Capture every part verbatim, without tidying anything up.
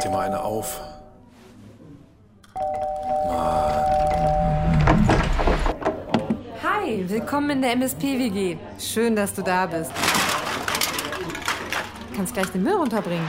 dir mal eine auf. Hi, willkommen in der M S P W G. Schön, dass du da bist. Du kannst gleich den Müll runterbringen.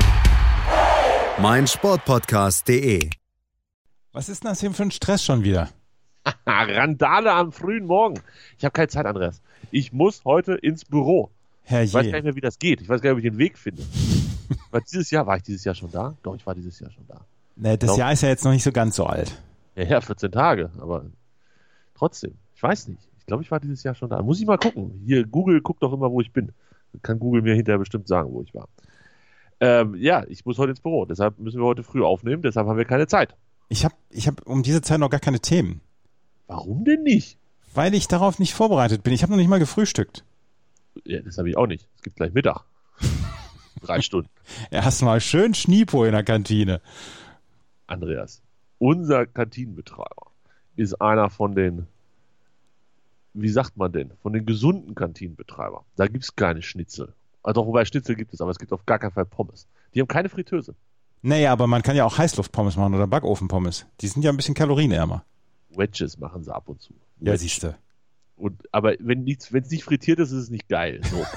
mein Sportpodcast punkt de. Was ist denn das hier für ein Stress schon wieder? Randale am frühen Morgen. Ich habe keine Zeit, Andreas. Ich muss heute ins Büro. Herr Ich weiß je. gar nicht mehr, wie das geht. Ich weiß gar nicht, ob ich den Weg finde. War dieses Jahr, war ich dieses Jahr schon da? Doch, ich war dieses Jahr schon da. Nee, das Doch. Jahr ist ja jetzt noch nicht so ganz so alt. Ja, ja, vierzehn Tage, aber trotzdem. Ich weiß nicht. Ich glaube, ich war dieses Jahr schon da. Muss ich mal gucken. Hier, Google guckt doch immer, wo ich bin. Kann Google mir hinterher bestimmt sagen, wo ich war. Ähm, ja, ich muss heute ins Büro. Deshalb müssen wir heute früh aufnehmen. Deshalb haben wir keine Zeit. Ich habe ich hab um diese Zeit noch gar keine Themen, Warum denn nicht? weil ich darauf nicht vorbereitet bin. Ich habe noch nicht mal gefrühstückt. Ja, das habe ich auch nicht. Es gibt gleich Mittag. Drei Stunden. Ja, hast mal schön Schniepo in der Kantine. Andreas, unser Kantinenbetreiber ist einer von den, wie sagt man denn, von den gesunden Kantinenbetreibern. Da gibt es keine Schnitzel. Also, wobei Schnitzel gibt es, aber es gibt auf gar keinen Fall Pommes. Die haben keine Fritteuse. Naja, aber man kann ja auch Heißluftpommes machen oder Backofenpommes. Die sind ja ein bisschen kalorienärmer. Wedges machen sie ab und zu. Ja, Wedges. siehst du. Und, aber wenn nichts, wenn es nicht frittiert ist, ist es nicht geil. So.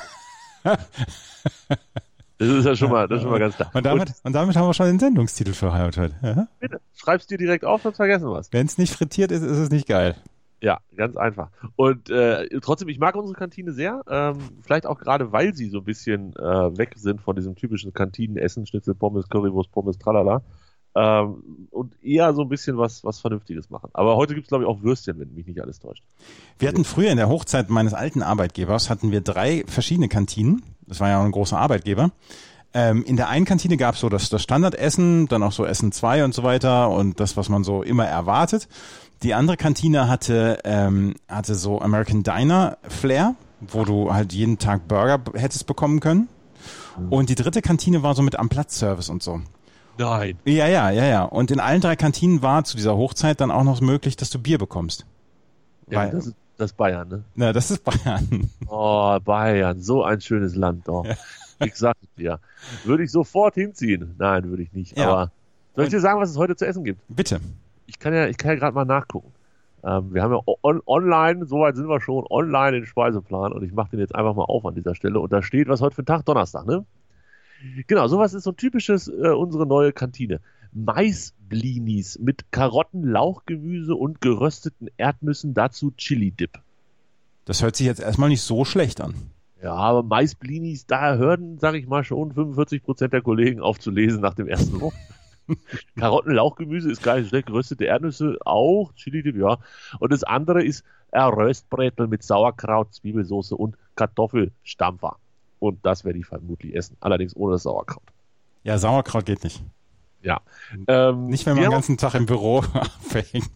Das ist ja schon mal, das ist schon mal ganz klar. Und damit, und damit haben wir schon den Sendungstitel für heute. Ja? Bitte, schreib's dir direkt auf, sonst vergessen wir was. Wenn es nicht frittiert ist, ist es nicht geil. Ja, ganz einfach. Und äh, trotzdem, ich mag unsere Kantine sehr. Ähm, vielleicht auch gerade, weil sie so ein bisschen äh, weg sind von diesem typischen Kantinenessen, Schnitzel, Pommes, Currywurst, Pommes, tralala. Ähm, und eher so ein bisschen was, was Vernünftiges machen. Aber heute gibt's glaube ich, auch Würstchen, wenn mich nicht alles täuscht. Wir hatten früher in der Hochzeit meines alten Arbeitgebers, hatten wir drei verschiedene Kantinen. Das war ja auch ein großer Arbeitgeber. Ähm, in der einen Kantine gab es so das, das Standardessen, dann auch so Essen zwei und so weiter und das, was man so immer erwartet. Die andere Kantine hatte, ähm, hatte so American Diner Flair, wo du halt jeden Tag Burger hättest bekommen können. Und die dritte Kantine war so mit Am-Platz-Service und so. Nein. Ja, ja, ja, ja. Und in allen drei Kantinen war zu dieser Hochzeit dann auch noch möglich, dass du Bier bekommst. Ja, Weil, das ist das ist Bayern, ne? na, das ist Bayern. Oh, Bayern, so ein schönes Land doch. Ja. Ich sag's dir. Würde ich sofort hinziehen? Nein, würde ich nicht. Ja. Aber soll ich dir sagen, was es heute zu essen gibt? Bitte. Ich kann ja, ich kann ja gerade mal nachgucken. Ähm, wir haben ja on, online, soweit sind wir schon, online den Speiseplan und ich mache den jetzt einfach mal auf an dieser Stelle und da steht, was heute für ein Tag, Donnerstag, ne? Genau, sowas ist so ein typisches, äh, unsere neue Kantine. Maisblinis mit Karotten, Lauchgemüse und gerösteten Erdnüssen, dazu Chili-Dip. Das hört sich jetzt erstmal nicht so schlecht an. Ja, aber Maisblinis, da hören, sag ich mal, schon fünfundvierzig Prozent der Kollegen auf zu lesen nach dem ersten Wort. Karotten, Lauchgemüse ist gar nicht schlecht, geröstete Erdnüsse auch, Chili-Dip, ja. Und das andere ist ein Röstbretel mit Sauerkraut, Zwiebelsauce und Kartoffelstampfer. Und das werde ich vermutlich essen, allerdings ohne das Sauerkraut. Ja, Sauerkraut geht nicht. Ja. Ähm, Nicht, wenn man wir den ganzen Tag im Büro verhängt.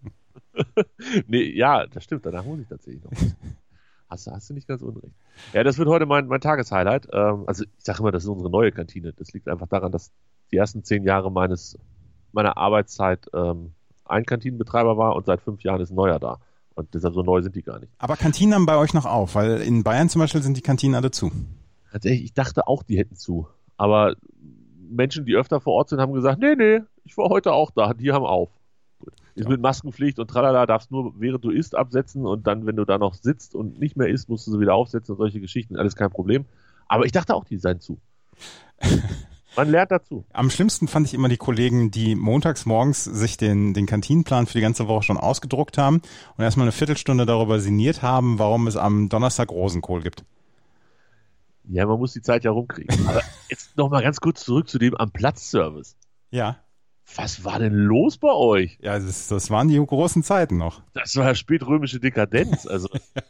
Nee, ja, das stimmt, danach muss ich tatsächlich noch was. Hast, du- hast du nicht ganz unrecht. Ja, das wird heute mein, mein Tageshighlight. Ähm, also ich sage immer, das ist unsere neue Kantine. Das liegt einfach daran, dass die ersten zehn Jahre meines meiner Arbeitszeit ähm, ein Kantinenbetreiber war und seit fünf Jahren ist ein neuer da. Und deshalb so neu sind die gar nicht. Aber Kantinen haben bei euch noch auf, weil in Bayern zum Beispiel sind die Kantinen alle zu. Tatsächlich, ich dachte auch, die hätten zu. Aber Menschen, die öfter vor Ort sind, haben gesagt, nee, nee, ich war heute auch da, die haben auf. Gut. Ist Ja. mit Maskenpflicht und tralala, darfst nur, während du isst, absetzen und dann, wenn du da noch sitzt und nicht mehr isst, musst du sie wieder aufsetzen und solche Geschichten, alles kein Problem. Aber ich dachte auch, die seien zu. Man lernt dazu. Am schlimmsten fand ich immer die Kollegen, die montags morgens sich den, den Kantinenplan für die ganze Woche schon ausgedruckt haben und erstmal eine Viertelstunde darüber sinniert haben, warum es am Donnerstag Rosenkohl gibt. Ja, man muss die Zeit ja rumkriegen. Aber jetzt nochmal ganz kurz zurück zu dem Am-Platz-Service. Ja, Was war denn los bei euch? ja, das, das waren die großen Zeiten noch. Das war ja spätrömische Dekadenz. Also,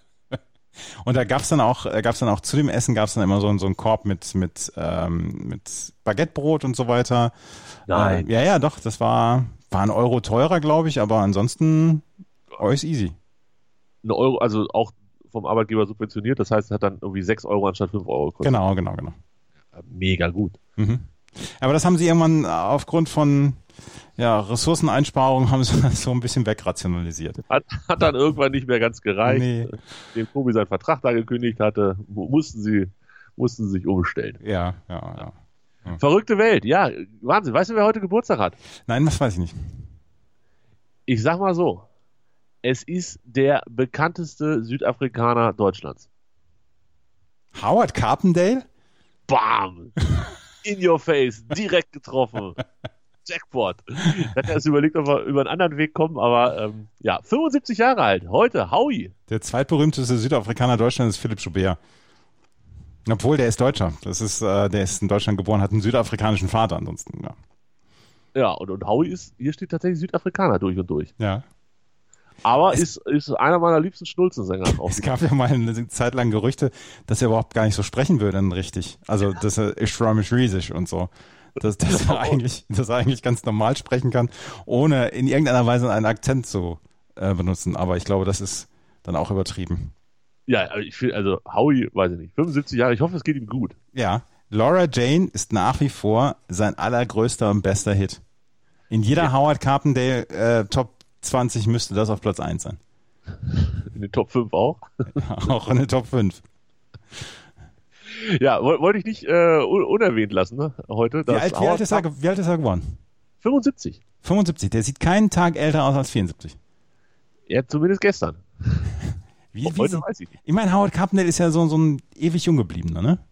Und da gab's dann auch, äh, gab's dann auch zu dem Essen gab's dann immer so, so einen Korb mit mit ähm, mit Baguettebrot und so weiter. Nein. Äh, ja, ja, doch, das war war ein Euro teurer, glaube ich, aber ansonsten alles easy. ein Euro, also auch vom Arbeitgeber subventioniert. Das heißt, es hat dann irgendwie sechs Euro anstatt fünf Euro gekostet. Genau, genau, genau. Mega gut. Mhm. Aber das haben sie irgendwann aufgrund von ja, Ressourceneinsparungen haben sie das so ein bisschen wegrationalisiert. Hat, hat dann irgendwann nicht mehr ganz gereicht. Nee. Dem Tobi seinen Vertrag da gekündigt hatte, mu- mussten sie, mussten sie sich umstellen. Ja, ja, ja. Verrückte Welt, ja, Wahnsinn. Weißt du, wer heute Geburtstag hat? Nein, das weiß ich nicht. Ich sag mal so, es ist der bekannteste Südafrikaner Deutschlands. Howard Carpendale? Bam! In your face, direkt getroffen. Jackpot. Ich hatte erst überlegt, ob wir über einen anderen Weg kommen, aber ähm, ja, fünfundsiebzig Jahre alt, heute, Howie. Der zweitberühmteste Südafrikaner Deutschlands ist Philipp Joubert. Obwohl, der ist Deutscher. Das ist, äh, der ist in Deutschland geboren, hat einen südafrikanischen Vater ansonsten. Ja, ja und, und Howie ist, hier steht tatsächlich Südafrikaner durch und durch. ja. Aber es, ist, ist einer meiner liebsten Schnulzensänger. Es gab ja mal eine Zeit lang Gerüchte, dass er überhaupt gar nicht so sprechen würde, dann richtig. Also, dass er Ishromish und so. Dass, dass, er eigentlich, dass er eigentlich ganz normal sprechen kann, ohne in irgendeiner Weise einen Akzent zu äh, benutzen. Aber ich glaube, das ist dann auch übertrieben. Ja, ich finde, also Howie, weiß ich nicht, fünfundsiebzig Jahre, ich hoffe, es geht ihm gut. Ja, Laura Jane ist nach wie vor sein allergrößter und bester Hit. In jeder ja. Howard Carpendale äh, Top zwanzig müsste das auf Platz eins sein. In den Top fünf auch? Auch in den Top fünf. Ja, wollte ich nicht äh, unerwähnt lassen, ne, heute. Wie alt, wie, alt ist er, wie alt ist er geworden? fünfundsiebzig. fünfundsiebzig, der sieht keinen Tag älter aus als vierundsiebzig. Ja, zumindest gestern. Wie, wie heute sie, weiß ich nicht. Ich meine, Howard Carpendale ist ja so, so ein ewig jung gebliebener, ne?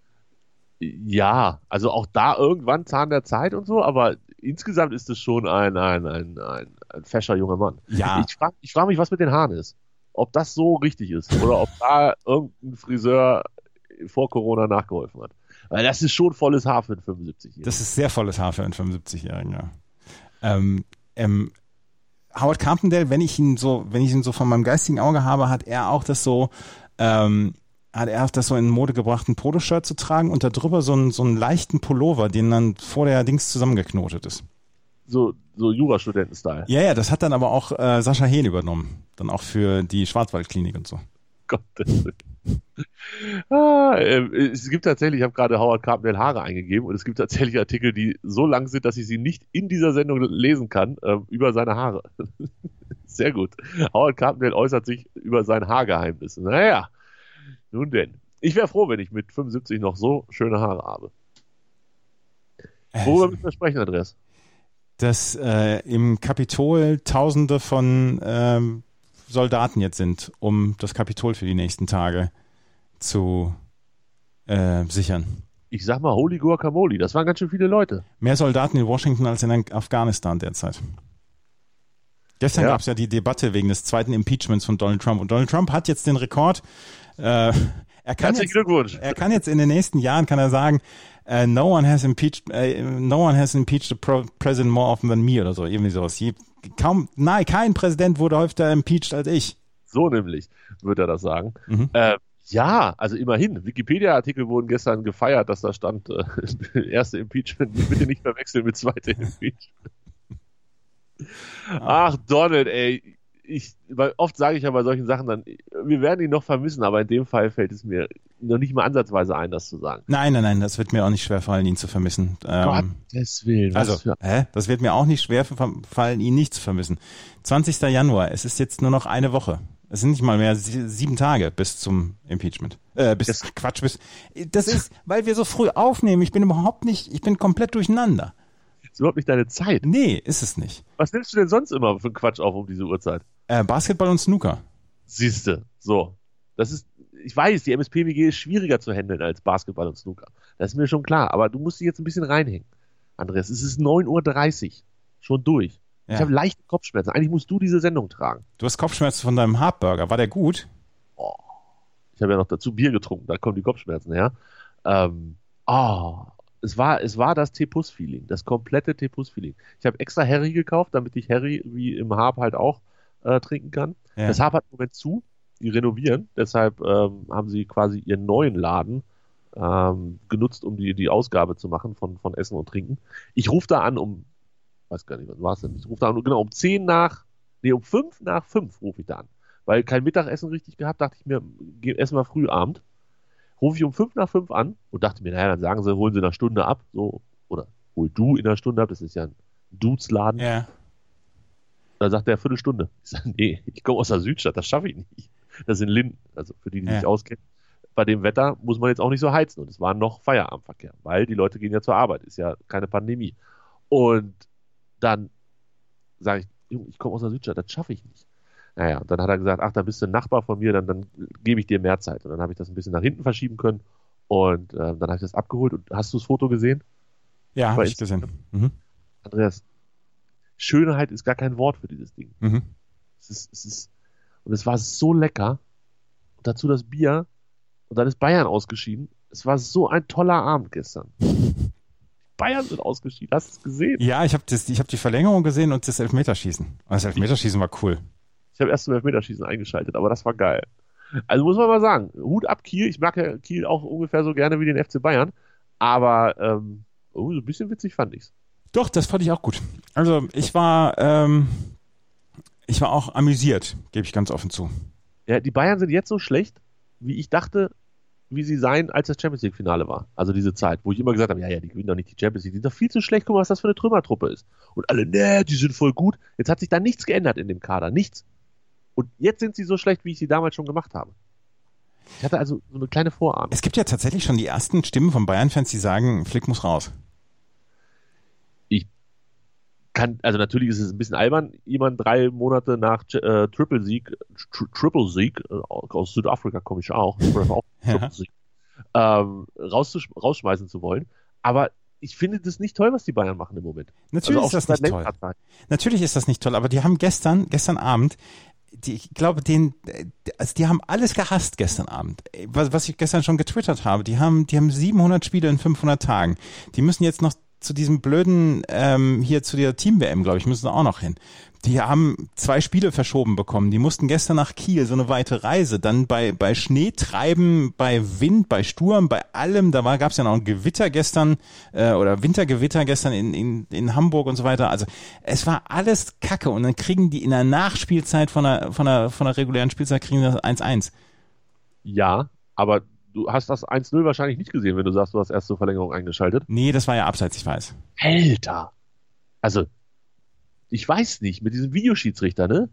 Ja, also auch da irgendwann Zahn der Zeit und so, aber insgesamt ist es schon ein, ein, ein, ein, ein fescher junger Mann. Ja. Ich frage ich frag mich, was mit den Haaren ist. Ob das so richtig ist oder ob da irgendein Friseur vor Corona nachgeholfen hat. Weil das ist schon volles Haar für einen fünfundsiebzigjährigen. Das ist sehr volles Haar für einen fünfundsiebzigjährigen, ja. Ähm, ähm, Howard Carpendale, wenn ich ihn so, wenn ich ihn so von meinem geistigen Auge habe, hat er auch das so, ähm, hat er auch das so in Mode gebracht, ein Poloshirt zu tragen und da drüber so einen, so einen leichten Pullover, den dann vor der Dings zusammengeknotet ist. So, so Jurastudenten-Style. Ja, ja, das hat dann aber auch äh, Sascha Hehn übernommen. Dann auch für die Schwarzwaldklinik und so. Gottes Willen. Ah, äh, es gibt tatsächlich, ich habe gerade Howard Carpendale Haare eingegeben und es gibt tatsächlich Artikel, die so lang sind, dass ich sie nicht in dieser Sendung lesen kann, äh, über seine Haare. Sehr gut. Howard Carpendale äußert sich über sein Haargeheimnis. Naja, nun denn. Ich wäre froh, wenn ich mit fünfundsiebzig noch so schöne Haare habe. Worüber müssen wir sprechen, Andreas? Dass äh, im Kapitol Tausende von ähm, Soldaten jetzt sind, um das Kapitol für die nächsten Tage zu äh, sichern. Ich sag mal, Holy Guacamole, das waren ganz schön viele Leute. Mehr Soldaten in Washington als in Afghanistan derzeit. Gestern ja. gab es ja die Debatte wegen des zweiten Impeachments von Donald Trump. Und Donald Trump hat jetzt den Rekord. Äh, er kann Herzlichen jetzt, Glückwunsch. Er kann jetzt in den nächsten Jahren, kann er sagen, uh, no one has impeached, uh, no one has impeached a president more often than me oder so, irgendwie sowas. Je, kaum, nein, kein Präsident wurde häufiger impeached als ich. So nämlich, wird er das sagen. Mhm. Äh, ja, also immerhin. Wikipedia-Artikel wurden gestern gefeiert, dass da stand, äh, erste Impeachment, bitte nicht verwechseln mit zweite Impeachment. Ach, Donald, ey. Ich, weil oft sage ich ja bei solchen Sachen dann, wir werden ihn noch vermissen, aber in dem Fall fällt es mir noch nicht mal ansatzweise ein, das zu sagen. Nein, nein, nein, das wird mir auch nicht schwerfallen, ihn zu vermissen. Ähm, Gottes Willen. Was also, für... hä? Das wird mir auch nicht schwerfallen, ihn nicht zu vermissen. zwanzigster Januar, es ist jetzt nur noch eine Woche. Es sind nicht mal mehr sie, sieben Tage bis zum Impeachment. Äh, bis, das, Quatsch, bis, das ist, weil wir so früh aufnehmen, ich bin überhaupt nicht, ich bin komplett durcheinander. Ist überhaupt nicht deine Zeit. Nee, ist es nicht. Was nimmst du denn sonst immer für einen Quatsch auf um diese Uhrzeit? Äh, Basketball und Snooker. Siehste, so. Das ist, ich weiß, die M S P W G ist schwieriger zu handeln als Basketball und Snooker. Das ist mir schon klar, aber du musst dich jetzt ein bisschen reinhängen. Andreas, es ist neun Uhr dreißig. Schon durch. Ja. Ich habe leichte Kopfschmerzen. Eigentlich musst du diese Sendung tragen. Du hast Kopfschmerzen von deinem Hardburger. War der gut? Oh. Ich habe ja noch dazu Bier getrunken. Da kommen die Kopfschmerzen her. Ähm, oh. Es war, es war das Tepus-Feeling. Das komplette Tepus-Feeling. Ich habe extra Harry gekauft, damit ich Harry wie im Harp halt auch äh, trinken kann. Ja. Das Harp hat im Moment zu. Die renovieren. Deshalb ähm, haben sie quasi ihren neuen Laden ähm, genutzt, um die, die Ausgabe zu machen von, von Essen und Trinken. Ich rufe da an um, weiß gar nicht, was war es denn? Ich rufe da an, genau, um zehn nach, nee, um fünf nach fünf rufe ich da an. Weil kein Mittagessen richtig gehabt, dachte ich mir, essen wir Frühabend. Rufe ich um fünf nach fünf an und dachte mir, naja, dann sagen sie, holen sie in einer Stunde ab, so, oder hol du in einer Stunde ab, das ist ja ein Dudesladen. Ja. Dann sagt er, Viertelstunde. Ich sage, nee, ich komme aus der Südstadt, das schaffe ich nicht. Das sind Linden, also für die, die ja. sich auskennen. bei dem Wetter muss man jetzt auch nicht so heizen. Und es war noch Feierabendverkehr, weil die Leute gehen ja zur Arbeit. Ist ja keine Pandemie. Und dann sage ich, Junge, ich komme aus der Südstadt, das schaffe ich nicht. Naja, und dann hat er gesagt, ach, da bist du ein Nachbar von mir, dann, dann gebe ich dir mehr Zeit. Und dann habe ich das ein bisschen nach hinten verschieben können und äh, dann habe ich das abgeholt. Und hast du das Foto gesehen? Ja, habe ich gesehen. Mhm. Andreas, Schönheit ist gar kein Wort für dieses Ding. Mhm. Es ist, es ist, und es war so lecker. Und dazu das Bier. Und dann ist Bayern ausgeschieden. Es war so ein toller Abend gestern. Bayern sind ausgeschieden. Hast du es gesehen? Ja, ich habe hab die Verlängerung gesehen und das Elfmeterschießen. Das Elfmeterschießen war cool. Ich habe erst zum Elfmeterschießen eingeschaltet, aber das war geil. Also muss man mal sagen, Hut ab Kiel. Ich mag ja Kiel auch ungefähr so gerne wie den F C Bayern. Aber ähm, oh, so ein bisschen witzig fand ich's. Doch, das fand ich auch gut. Also ich war, ähm, ich war auch amüsiert, gebe ich ganz offen zu. Ja, die Bayern sind jetzt so schlecht, wie ich dachte, wie sie seien, als das Champions League Finale war. Also diese Zeit, wo ich immer gesagt habe, ja, ja, die gewinnen doch nicht die Champions League, die sind doch viel zu schlecht, guck mal, was das für eine Trümmertruppe ist. Und alle, ne, die sind voll gut. Jetzt hat sich da nichts geändert in dem Kader, nichts. Und jetzt sind sie so schlecht, wie ich sie damals schon gemacht habe. Ich hatte also so eine kleine Vorahnung. Es gibt ja tatsächlich schon die ersten Stimmen von Bayern-Fans, die sagen, Flick muss raus. Ich kann, also natürlich ist es ein bisschen albern, jemand drei Monate nach äh, Triple-Sieg, Tri- Triple-Sieg, äh, aus Südafrika komme ich auch, auch Ja. ähm, rauszusch- rausschmeißen zu wollen. Aber ich finde das nicht toll, was die Bayern machen im Moment. Natürlich also ist das nicht toll. Natürlich ist das nicht toll, aber die haben gestern, gestern Abend, die, ich glaube, den, also die haben alles gehasst gestern Abend. Was, was ich gestern schon getwittert habe, die haben, die haben siebenhundert Spiele in fünfhundert Tagen. Die müssen jetzt noch zu diesem blöden, ähm, hier zu der Team-W M, glaube ich, müssen sie auch noch hin. Die haben zwei Spiele verschoben bekommen. Die mussten gestern nach Kiel, so eine weite Reise. Dann bei, bei Schneetreiben, bei Wind, bei Sturm, bei allem. Da war, gab es ja noch ein Gewitter gestern, äh, oder Wintergewitter gestern in, in, in Hamburg und so weiter. Also es war alles Kacke. Und dann kriegen die in der Nachspielzeit von der, von der, von der regulären Spielzeit kriegen das eins eins. Ja, aber du hast das eins null wahrscheinlich nicht gesehen, wenn du sagst, du hast erst zur Verlängerung eingeschaltet. Nee, das war ja abseits, ich weiß. Alter! Also, ich weiß nicht, mit diesem Videoschiedsrichter, ne?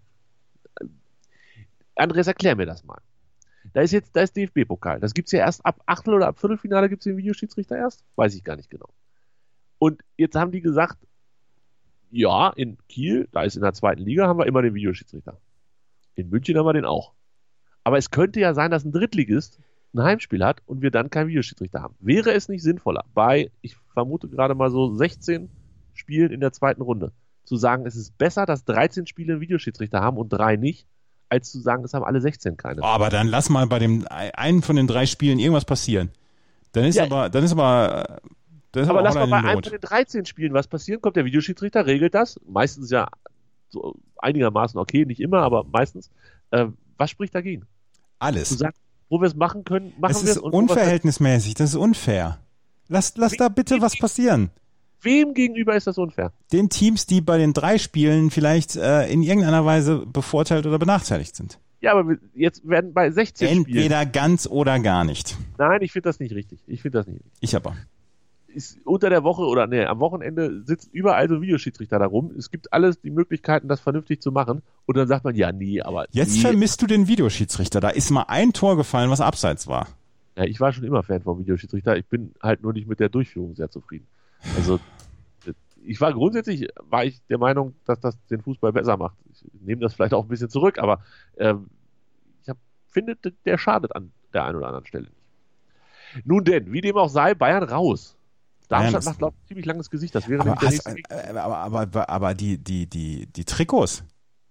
Andreas, erklär mir das mal. Da ist jetzt, da ist D F B-Pokal. Das gibt's ja erst ab Achtel- oder ab Viertelfinale gibt's den Videoschiedsrichter erst? Weiß ich gar nicht genau. Und jetzt haben die gesagt, ja, in Kiel, da ist in der zweiten Liga, haben wir immer den Videoschiedsrichter. In München haben wir den auch. Aber es könnte ja sein, dass ein Drittligist ein Heimspiel hat und wir dann keinen Videoschiedsrichter haben. Wäre es nicht sinnvoller, bei, ich vermute gerade mal so sechzehn Spielen in der zweiten Runde, zu sagen, es ist besser, dass dreizehn Spiele einen Videoschiedsrichter haben und drei nicht, als zu sagen, es haben alle sechzehn keine. Oh, aber dann lass mal bei dem einen von den drei Spielen irgendwas passieren. Dann ist Ja, aber, dann ist aber, dann ist aber aber lass mal bei einem Not. von den dreizehn Spielen was passieren, kommt der Videoschiedsrichter, regelt das, meistens ja so einigermaßen okay, nicht immer, aber meistens. Äh, was spricht dagegen? Alles. Zu sagen, wo wir es machen können, machen Es wir es. ist unverhältnismäßig, das ist unfair. Lass, lass da bitte was passieren. Wem gegenüber ist das unfair? Den Teams, die bei den drei Spielen vielleicht äh, in irgendeiner Weise bevorteilt oder benachteiligt sind. Ja, aber wir- jetzt werden bei sechzehn Spielen. Entweder ganz oder gar nicht. Nein, ich finde das nicht richtig. Ich finde das nicht richtig. Ich aber. Ist unter der Woche oder nee, am Wochenende sitzt überall so ein Videoschiedsrichter da rum. Es gibt alles die Möglichkeiten, das vernünftig zu machen. Und dann sagt man, ja, nee, aber. Jetzt nee. vermisst du den Videoschiedsrichter. Da ist mal ein Tor gefallen, was abseits war. Ja, ich war schon immer Fan vom Videoschiedsrichter. Ich bin halt nur nicht mit der Durchführung sehr zufrieden. Also, ich war grundsätzlich, war ich der Meinung, dass das den Fußball besser macht. Ich nehme das vielleicht auch ein bisschen zurück, aber ähm, ich hab, finde, der schadet an der einen oder anderen Stelle nicht. Nun denn, wie dem auch sei, Bayern raus. Darmstadt Bayern macht, glaube ich, ziemlich langes Gesicht. Das wäre Aber, nämlich der hast, nächste Weg. äh, aber, aber, aber, aber die, die, die, die Trikots.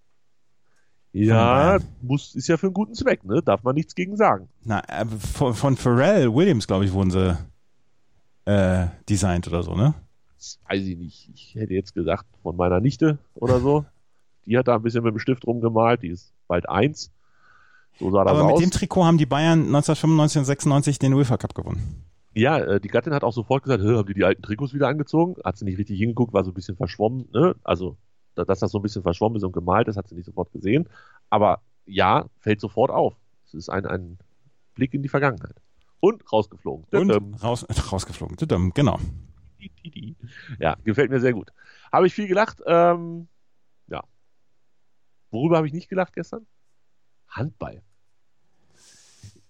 Ja, Bayern. muss, ist ja für einen guten Zweck, ne? Darf man nichts gegen sagen. Na, äh, von, von Pharrell Williams, glaube ich, wurden sie äh, designt oder so, ne? Das weiß ich nicht. Ich hätte jetzt gesagt, von meiner Nichte oder so. Die hat da ein bisschen mit dem Stift rumgemalt. Die ist bald eins. So sah das Aber mit aus. dem Trikot haben die Bayern neunzehnhundertfünfundneunzig und sechsundneunzig den UEFA Cup gewonnen. Ja, äh, die Gattin hat auch sofort gesagt, "Hä, haben die die alten Trikots wieder angezogen?" Hat sie nicht richtig hingeguckt, war so ein bisschen verschwommen. Ne? Also, da- dass das so ein bisschen verschwommen ist und gemalt ist, hat sie nicht sofort gesehen. Aber ja, fällt sofort auf. Es ist ein, ein Blick in die Vergangenheit. Und rausgeflogen. Und Dödüm. raus, rausgeflogen. Tüdüm, genau. Ja, gefällt mir sehr gut. Habe ich viel gelacht. Ähm, ja. Worüber habe ich nicht gelacht gestern? Handball.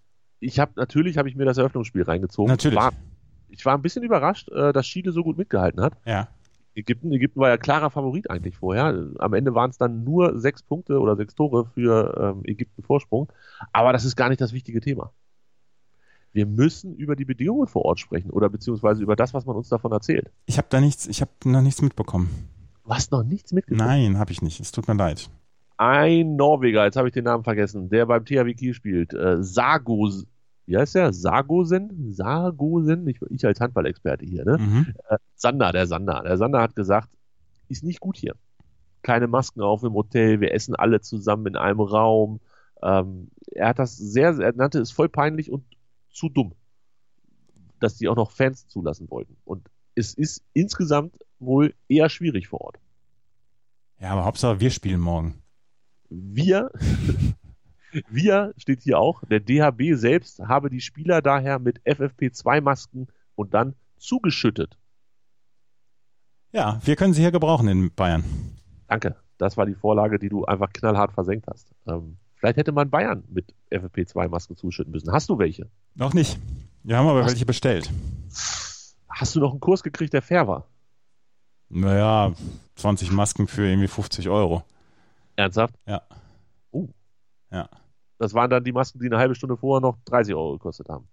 ich habe natürlich habe ich mir das Eröffnungsspiel reingezogen. Natürlich. War, ich war ein bisschen überrascht, äh, dass Chile so gut mitgehalten hat. Ja. Ägypten, Ägypten war ja klarer Favorit eigentlich vorher. Am Ende waren es dann nur sechs Punkte oder sechs Tore für ähm, Ägypten Vorsprung. Aber das ist gar nicht das wichtige Thema. Wir müssen über die Bedingungen vor Ort sprechen oder beziehungsweise über das, was man uns davon erzählt. Ich habe da nichts, ich habe noch nichts mitbekommen. Du hast noch nichts mitbekommen? Nein, habe ich nicht. Es tut mir leid. Ein Norweger, jetzt habe ich den Namen vergessen, der beim T H W Kiel spielt, äh, Sargos, wie heißt der? Sargosen? Sargosen? Ich, ich als Handballexperte hier, ne? Mhm. Äh, Sander, der Sander. Der Sander hat gesagt, ist nicht gut hier. Keine Masken auf im Hotel, wir essen alle zusammen in einem Raum. Ähm, er hat das sehr, er nannte es voll peinlich und zu dumm, dass die auch noch Fans zulassen wollten. Und es ist insgesamt wohl eher schwierig vor Ort. Ja, aber Hauptsache wir spielen morgen. Wir, wir steht hier auch, der D H B selbst habe die Spieler daher mit F F P zwei Masken und dann zugeschüttet. Ja, wir können sie hier gebrauchen in Bayern. Danke, das war die Vorlage, die du einfach knallhart versenkt hast. Ähm, vielleicht hätte man Bayern mit F F P zwei Masken zuschütten müssen. Hast du welche? Noch nicht. Wir haben aber hast, welche bestellt. Hast du noch einen Kurs gekriegt, der fair war? Naja, zwanzig Masken für irgendwie fünfzig Euro. Ernsthaft? Ja. Uh. Ja. Das waren dann die Masken, die eine halbe Stunde vorher noch dreißig Euro gekostet haben.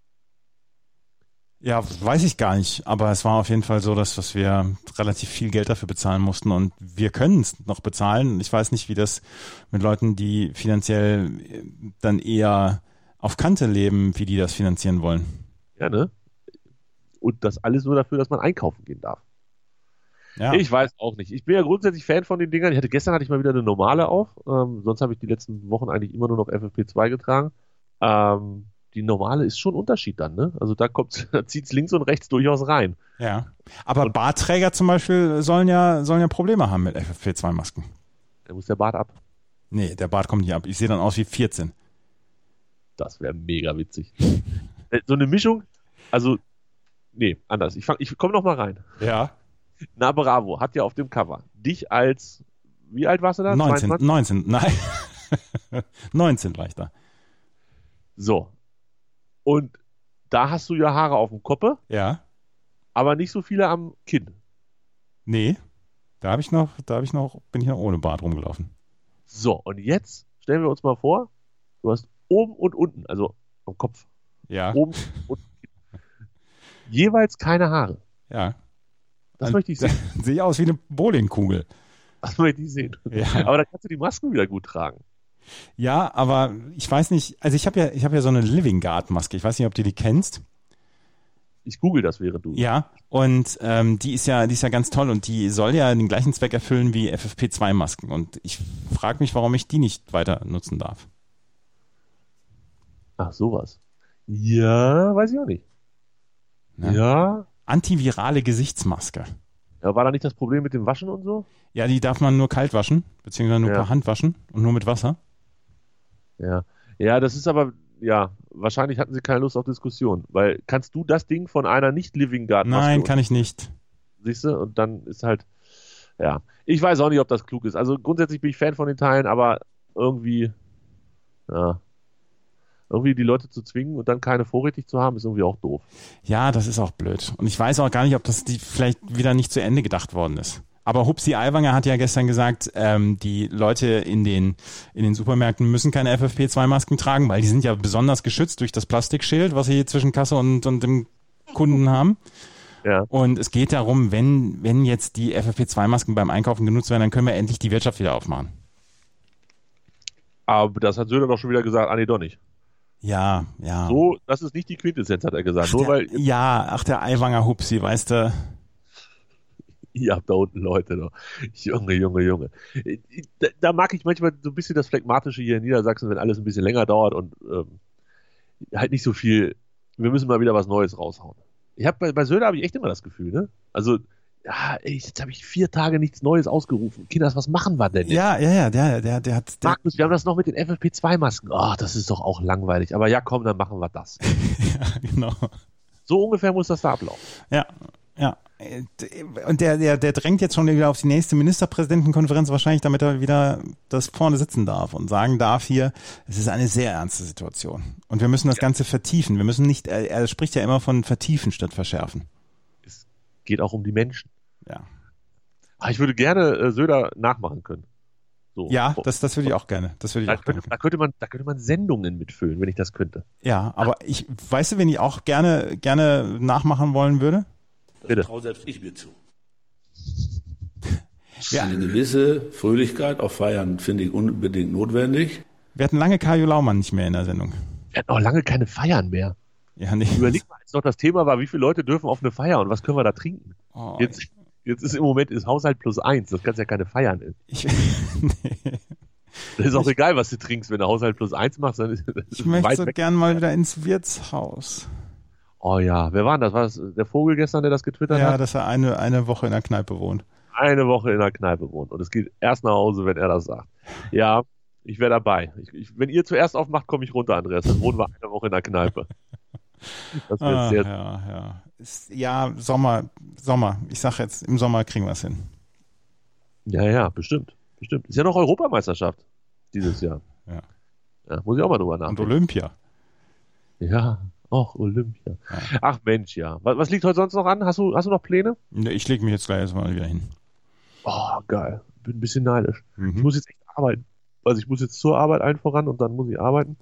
Ja, weiß ich gar nicht, aber es war auf jeden Fall so, dass, dass wir relativ viel Geld dafür bezahlen mussten und wir können es noch bezahlen. Ich weiß nicht, wie das mit Leuten, die finanziell dann eher auf Kante leben, wie die das finanzieren wollen. Ja, ne? Und das alles nur dafür, dass man einkaufen gehen darf. Ja. Ich weiß auch nicht. Ich bin ja grundsätzlich Fan von den Dingern. Ich hatte gestern hatte ich mal wieder eine normale auf. Ähm, sonst habe ich die letzten Wochen eigentlich immer nur noch F F P zwei getragen. Ähm, die normale ist schon ein Unterschied dann, ne? Also da kommt, da zieht's links und rechts durchaus rein. Ja. Aber und Bartträger zum Beispiel sollen ja, sollen ja Probleme haben mit F F P zwei Masken. Da muss der Bart ab. Nee, der Bart kommt nicht ab. Ich sehe dann aus wie vierzehn. Das wäre mega witzig. So eine Mischung, also, nee, anders. Ich, fang, ich komme noch mal rein. Ja. Na Bravo hat ja auf dem Cover dich als, wie alt warst du da? neunzehn, zweiundzwanzig? neunzehn, nein. neunzehn war ich da. So. Und da hast du ja Haare auf dem Kopf, Ja. aber nicht so viele am Kinn. Nee. Da habe ich noch, da habe ich noch, bin ich noch ohne Bart rumgelaufen. So, und jetzt stellen wir uns mal vor, du hast oben und unten, also am Kopf, Ja. oben und jeweils keine Haare. Ja. Das möchte ich sehen. Sehe aus wie eine Bowlingkugel. Das möchte ich sehen. Ja. Aber da kannst du die Masken wieder gut tragen. Ja, aber ich weiß nicht, also ich habe ja, ich habe ja so eine Living Guard Maske. Ich weiß nicht, ob du die kennst. Ich google das, während du. Ja, und ähm, die ist ja, die ist ja ganz toll und die soll ja den gleichen Zweck erfüllen wie F F P zwei Masken. Und ich frage mich, warum ich die nicht weiter nutzen darf. Ach, sowas. Ja, weiß ich auch nicht. Ja. Ja. Antivirale Gesichtsmaske. Ja, war da nicht das Problem mit dem Waschen und so? Ja, die darf man nur kalt waschen, beziehungsweise nur Ja. per Hand waschen und nur mit Wasser. Ja. Ja, das ist aber, ja, wahrscheinlich hatten sie keine Lust auf Diskussion. Weil, kannst du das Ding von einer nicht-Living Guard Maske? Nein, kann ich nicht. Siehst du? Und dann ist halt, ja. Ich weiß auch nicht, ob das klug ist. Also grundsätzlich bin ich Fan von den Teilen, aber irgendwie, ja. Irgendwie die Leute zu zwingen und dann keine vorrätig zu haben, ist irgendwie auch doof. Ja, das ist auch blöd. Und ich weiß auch gar nicht, ob das die vielleicht wieder nicht zu Ende gedacht worden ist. Aber Hupsi Aiwanger hat ja gestern gesagt, ähm, die Leute in den in den Supermärkten müssen keine F F P zwei Masken tragen, weil die sind ja besonders geschützt durch das Plastikschild, was sie zwischen Kasse und, und dem Kunden haben. Ja. Und es geht darum, wenn wenn jetzt die F F P zwei Masken beim Einkaufen genutzt werden, dann können wir endlich die Wirtschaft wieder aufmachen. Aber das hat Söder doch schon wieder gesagt, ah nee, doch nicht. Ja, ja. So, das ist nicht die Quintessenz, hat er gesagt. Ach, Nur der, weil ja, ach der Aiwanger Hupsi, weißt du. ihr habt da unten Leute noch. Junge, Junge, Junge. Da, da mag ich manchmal so ein bisschen das Phlegmatische hier in Niedersachsen, wenn alles ein bisschen länger dauert und ähm, halt nicht so viel. Wir müssen mal wieder was Neues raushauen. Ich hab, bei, bei Söder habe ich echt immer das Gefühl, ne? Also, ja, ey, jetzt habe ich vier Tage nichts Neues ausgerufen. Kinders, was machen wir denn jetzt? Ja, ja, ja, der, der, der hat. Der, Markus, wir haben das noch mit den F F P zwei Masken. Oh, das ist doch auch langweilig. Aber ja, komm, dann machen wir das. ja, genau. So ungefähr muss das da ablaufen. Ja, ja. Und der, der, der drängt jetzt schon wieder auf die nächste Ministerpräsidentenkonferenz wahrscheinlich, damit er wieder das vorne sitzen darf und sagen darf hier, es ist eine sehr ernste Situation. Und wir müssen das ja. Ganze vertiefen. Wir müssen nicht, er, er spricht ja immer von vertiefen statt verschärfen. Es geht auch um die Menschen. Ja. Aber ich würde gerne äh, Söder nachmachen können. So. Ja, das, das würde ich auch gerne. Das würde ich da, auch könnte, gerne. da, könnte man, da könnte man Sendungen mitfüllen, wenn ich das könnte. Ja, aber ich, weißt du, wen ich auch gerne, gerne nachmachen wollen würde? Bitte. Das traue selbst ich mir zu. Ja. Eine gewisse Fröhlichkeit auf Feiern finde ich unbedingt notwendig. Wir hatten lange Kajo Laumann nicht mehr in der Sendung. Wir hatten auch lange keine Feiern mehr. Ja, nicht. Überleg mal, als noch das Thema war, wie viele Leute dürfen auf eine Feier und was können wir da trinken? Oh, jetzt, jetzt ist im Moment ist Haushalt plus eins. Das kannst ja keine Feiern. Ich, nee. Das ist auch ich, egal, was du trinkst. Wenn du Haushalt plus eins machst, dann ist das Ich möchte weit so weg. gern mal wieder ins Wirtshaus. Oh ja, wer war denn das? War das der Vogel gestern, der das getwittert Ja, hat? dass er eine, eine Woche in der Kneipe wohnt. Eine Woche in der Kneipe wohnt. Und es geht erst nach Hause, wenn er das sagt. Ja, ich wäre dabei. Ich, ich, wenn ihr zuerst aufmacht, komme ich runter, Andreas. Dann wohnen wir eine Woche in der Kneipe. Das wird Ah, sehr... ja, ja. Ist, ja, Sommer, Sommer. Ich sag jetzt, im Sommer kriegen wir es hin. Ja, ja, bestimmt. Bestimmt. Ist ja noch Europameisterschaft dieses Jahr. Ja. Ja, muss ich auch mal drüber Und nachdenken. Olympia. Ja, auch Olympia. Ja. Ach Mensch, ja. Was, was liegt heute sonst noch an? Hast du, hast du noch Pläne? Nee, Ich lege mich jetzt gleich erstmal wieder hin. Oh, geil. Bin ein bisschen neidisch. Ich Mhm. muss jetzt echt arbeiten. Also ich muss jetzt zur Arbeit allen voran und dann muss ich arbeiten.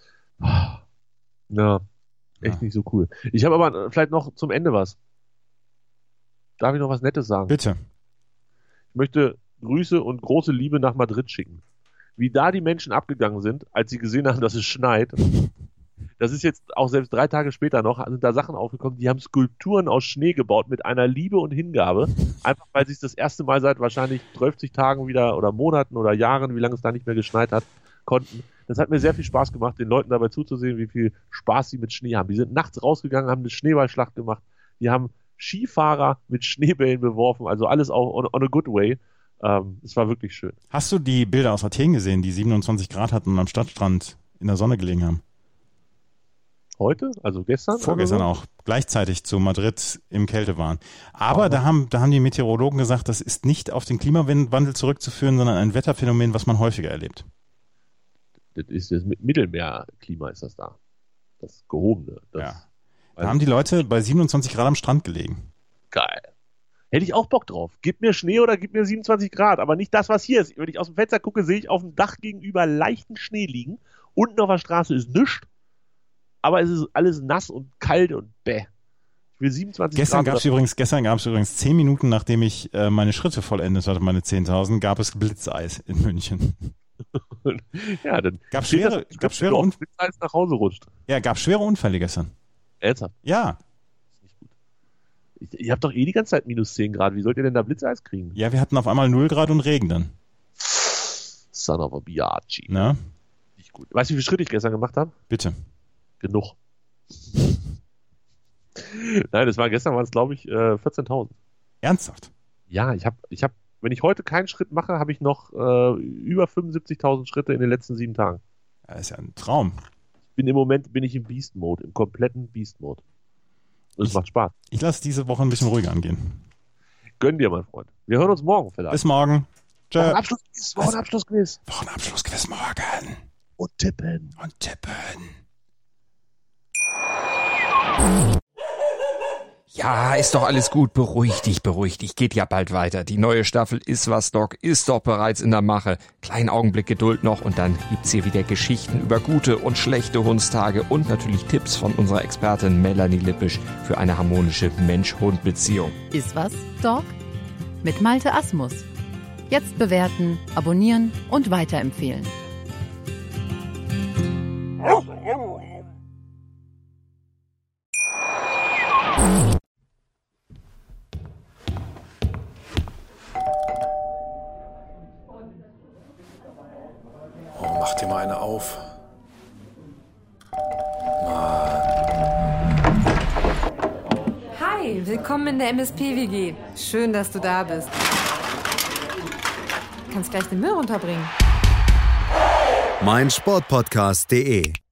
Ja, echt Ja. nicht so cool. Ich habe aber vielleicht noch zum Ende was. Darf ich noch was Nettes sagen? Bitte. Ich möchte Grüße und große Liebe nach Madrid schicken. Wie da die Menschen abgegangen sind, als sie gesehen haben, dass es schneit. Das ist jetzt auch selbst drei Tage später noch, sind da Sachen aufgekommen, die haben Skulpturen aus Schnee gebaut mit einer Liebe und Hingabe. Einfach weil sie es das erste Mal seit wahrscheinlich zwölf Tagen wieder oder Monaten oder Jahren, wie lange es da nicht mehr geschneit hat, konnten. Das hat mir sehr viel Spaß gemacht, den Leuten dabei zuzusehen, wie viel Spaß sie mit Schnee haben. Die sind nachts rausgegangen, haben eine Schneeballschlacht gemacht. Die haben Skifahrer mit Schneebällen beworfen, also alles auch on, on a good way. Ähm, es war wirklich schön. Hast du die Bilder aus Athen gesehen, die siebenundzwanzig Grad hatten und am Stadtstrand in der Sonne gelegen haben? Heute? Also gestern? Vorgestern oder so? auch. Gleichzeitig zu Madrid im Kältewahn. Aber Oh. da haben, da haben die Meteorologen gesagt, das ist nicht auf den Klimawandel zurückzuführen, sondern ein Wetterphänomen, was man häufiger erlebt. Das ist das Mittelmeerklima ist das da. Das gehobene. Das, Ja. Da haben die Leute bei siebenundzwanzig Grad am Strand gelegen. Geil. Hätte ich auch Bock drauf. Gib mir Schnee oder gib mir siebenundzwanzig Grad, aber nicht das, was hier ist. Wenn ich aus dem Fenster gucke, sehe ich auf dem Dach gegenüber leichten Schnee liegen. Unten auf der Straße ist nichts, aber es ist alles nass und kalt und bäh. Ich will siebenundzwanzig Gestern Grad. gab es übrigens, gestern gab es übrigens zehn Minuten, nachdem ich äh, meine Schritte vollendet hatte, meine zehntausend, gab es Blitzeis in München. Ja, dann Gab steht schwere, das, gab schwere, du auf Unf- Blitzeis nach Hause rutscht. ja, gab schwere Unfälle gestern. Ernsthaft. Ja, Ich, ihr habt doch eh die ganze Zeit minus zehn Grad. Wie sollt ihr denn da Blitzeis kriegen? ja, wir hatten auf einmal null Grad und Regen dann. Son of a Biaggi. Na, Nicht gut. Weißt du, wie viele Schritte ich gestern gemacht habe? bitte. Genug. Nein, das war gestern, waren es glaube ich äh, vierzehntausend. Ernsthaft? Ja, ich habe, ich habe, wenn ich heute keinen Schritt mache, habe ich noch äh, über fünfundsiebzigtausend Schritte in den letzten sieben Tagen. Das ist ja ein Traum. Bin im Moment bin ich im Beast Mode, im kompletten Beast Mode. Das Ich- macht Spaß. Ich lasse diese Woche ein bisschen ruhiger angehen. Gönn dir, mein Freund. Wir hören uns morgen vielleicht. Bis morgen. Tschö. Wochenabschlussquiz, Wochenabschlussquiz. Wochenabschlussquiz morgen. Und tippen. Und tippen. Ja, ist doch alles gut. Beruhig dich, beruhig dich. Geht ja bald weiter. Die neue Staffel Ist was, Doc ist doch bereits in der Mache. Kleinen Augenblick Geduld noch und dann gibt's hier wieder Geschichten über gute und schlechte Hundstage und natürlich Tipps von unserer Expertin Melanie Lippisch für eine harmonische Mensch-Hund-Beziehung. Ist was, Dog? Mit Malte Asmus. Jetzt bewerten, abonnieren und weiterempfehlen. Oh, mach dir mal eine auf. Hi, willkommen in der M S P-W G. Schön, dass du da bist. Kannst gleich den Müll runterbringen. mein Sportpodcast punkt de